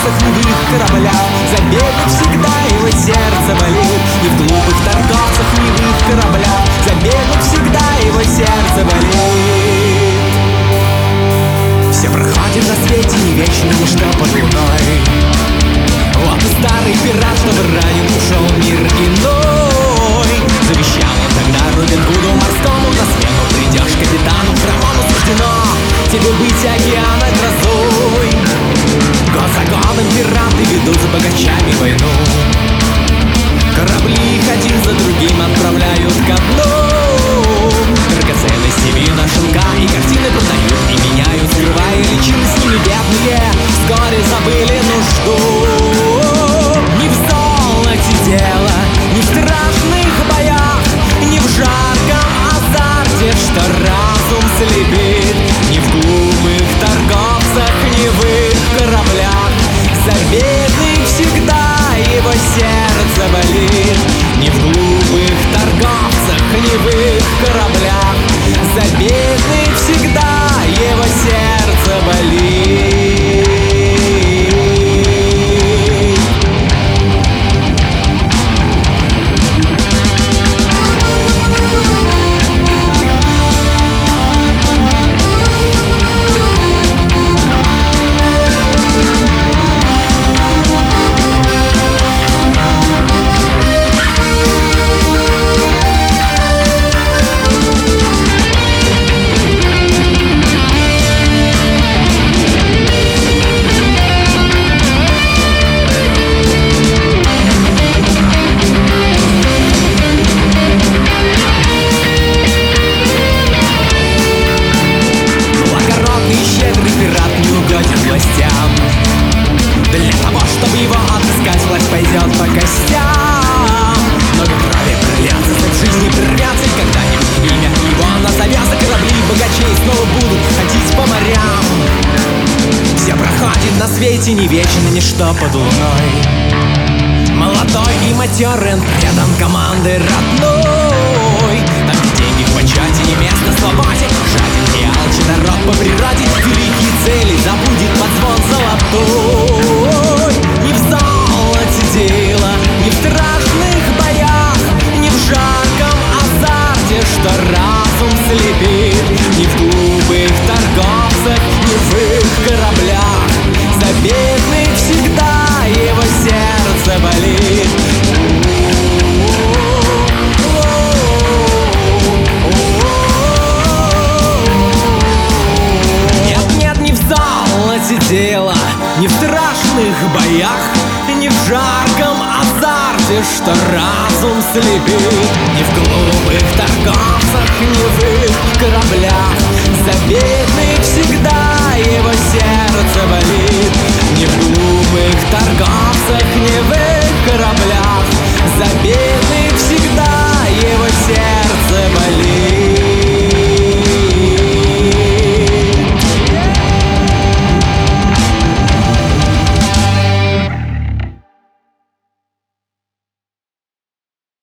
торговцах, ни в их кораблях. За бедных всегда его сердце болит. Ни в глупых торговцах, ни в их кораблях. За бедных всегда его сердце болит. Все проходит на свете не вечно, ничто под луной. Вот и старый пират, чтобы ранен, ушел в мир иной. Завещал он тогда Робин Гуду морскому: на смену придешь капитану, Рамону суждено тебе быть океана грозой. Год за годом пираты ведут за богачами войну. Корабли их один за другим отправляют ко дну. Драгоценности, вина, шелка и картины продают и меняют, скрывая личины с ними бедные. Вскоре забыли нужду. Не в золоте дело, не в страшных боях, не в жарком азарте, что разум слепит, не в глупых торговцах, не в их кораблях. За бедных всегда его сердце болит. Не в глупых торговцах, не в их кораблях. За бедных всегда его сердце болит. Для того, чтобы его отыскать, власть пойдет по костям. Много крови прольется, срок жизни прервется, и когда-нибудь имя его назовется. Корабли богачей снова будут ходить по морям. Все проходит на свете не вечно, ничто под луной. Молодой и матерый, он предан команды родной. Там, где деньги в почете, не место свободе. Жаден и алчен народ по природе. Великие цели забудет под звон золотой. Не в золоте дело, не в страшных боях, не в жарком азарте, что разум слепит, не в глупых торговцах, не в их кораблях. За бедных всегда его сердце болит. Нет-нет, не в золоте дело, не в страшных боях, не в жарком азарте, что разум слепит, не в глупых торговцах, не в их кораблях. За бедных всегда его сердце болит. Не в глупых торговцах, не в их кораблях. За бедных